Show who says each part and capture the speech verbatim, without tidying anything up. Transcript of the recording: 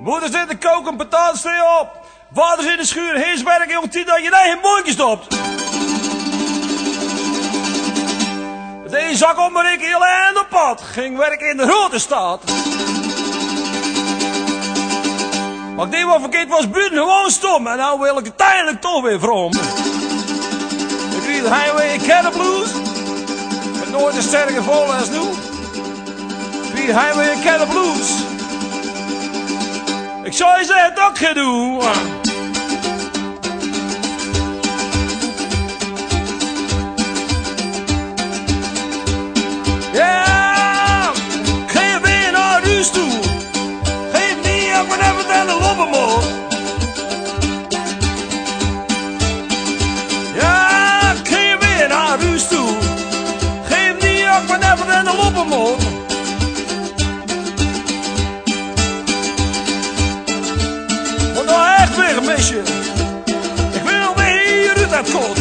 Speaker 1: Moeder zit te koken, patatstree op. Vader is in de schuur, heerswerk, jong, tien dat je eigen mondje stopt. Met één zak om maar ik heel eind op pad. Ging werken in de grote stad. Maar ik deed wat verkeerd was, buiten gewoon stom. En nou wil ik het uiteindelijk toch weer vrom. Ik rijd de highway in Canada Blues. Met nooit een sterke vol als nu. Ik rijd de highway in Canada Blues. Ik zou je zeggen dat ik ga doen. Ja, geef weer naar huis toe. Geef niet op en even aan de loppenmoot. Ja, geef weer naar huis toe. Geef niet op en even aan de loppenmoot. Echt weer een mesje. Ik wil weer hier uit dat kot.